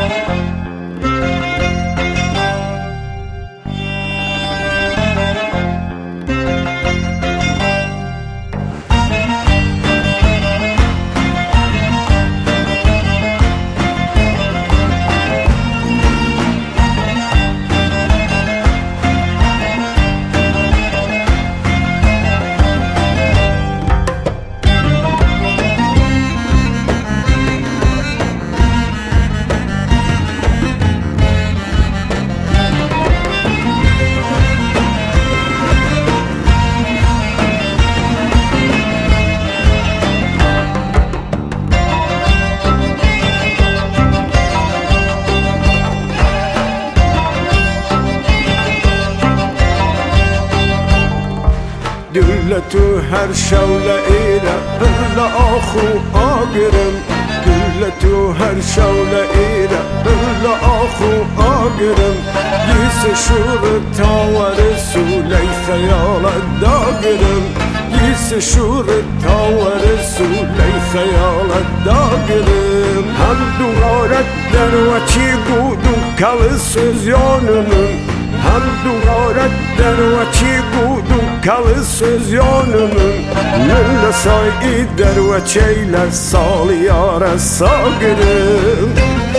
دولتو هر شوله ایره بلا آخو آگرم دولتو هر شوله ایره بلا آخو آگرم یس شور تاور سولی خیالت داگرم یس شور تاور سولی خیالت داگرم هم دوغارت در وچی بودو کل söz yönümün hem duvaret derveçi budum kalı söz yönümün Mülle say derveçeyler saliyare sagırım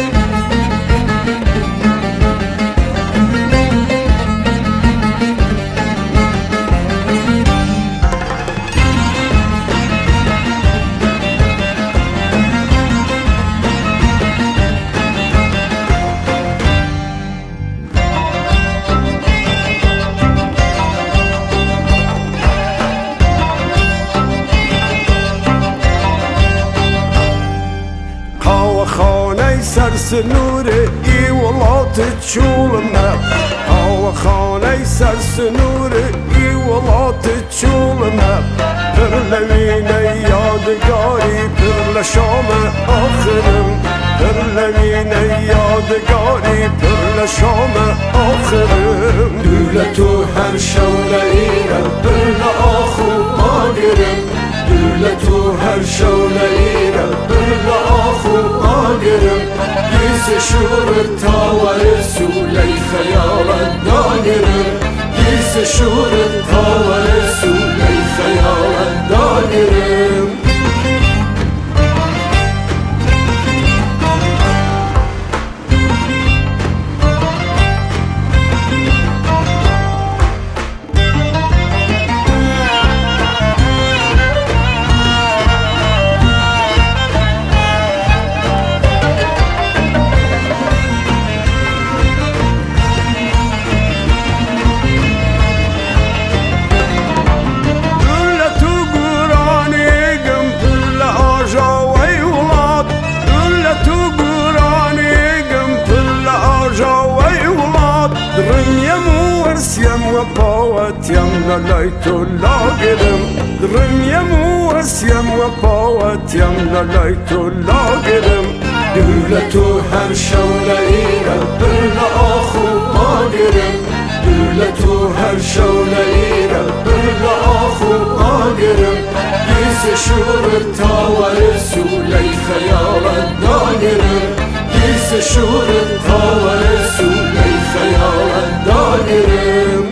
سرسنوره ای ولات چولمه هوا خانه سرسنوره ای ولات چولمه پر لوینه یادگاری پر لشام آخرم پر لوینه یادگاری پر لشام آخرم دولتو هر شوله ایره پر لآخو آگرم دولتو هر شوله ایره پر لآخو آگرم Giyse şuur tavarı suley hayalet dağırım Giyse şuur tavarı suley hayalet dağırım لایتو لاگرم درم وسیم و پاوتیم لایتو لاگرم دولتو هر شوله ایره بلا آخو آگرم دولتو هر شوله ایره بلا آخو آگرم گیس شور تاور سولی خیالت داگرم گیس شور تاور سولی خیالت داگرم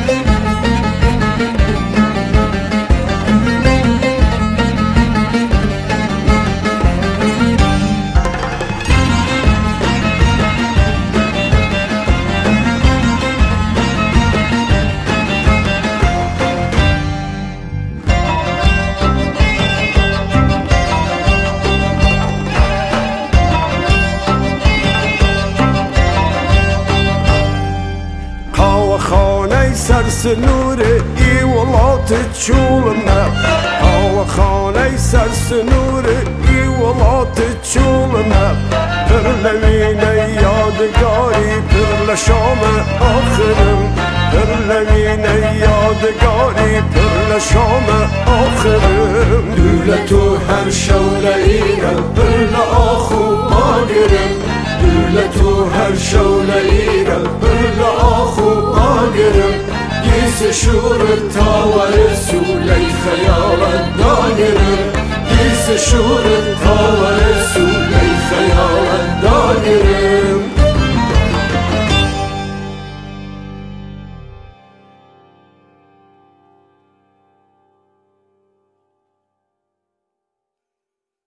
سرسنوره ای ولات چولمه هوا خانه سرسنوره ای ولات چولمه پر لوینه یادگاری پر لشام آخرم پر لوینه یادگاری پر لشام آخرم دولتو هر شوله ایره پر آخو آگرم دولتو هر شوله ایره پر آخو آگرم گیس شور تاور سولی خیالت داگرم گیس شور تاور سولی خیالت داگرم